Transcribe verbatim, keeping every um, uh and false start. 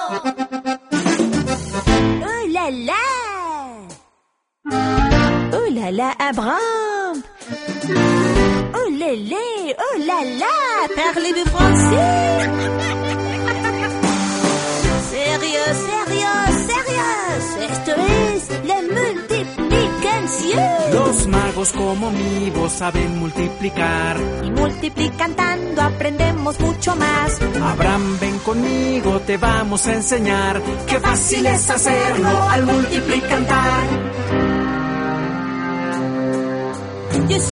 Oh là là! Oh là là, Abraham! Oh lélé! Oh là là! Parlez-vous français? Sérieux, sérieux, sérieux! Esto es la multiplicación. Los magos como mi voz saben multiplicar. Y multiplicando aprendemos mucho más. Abraham, ven conmigo, te vamos a enseñar. Qué fácil es hacerlo al multiplicar.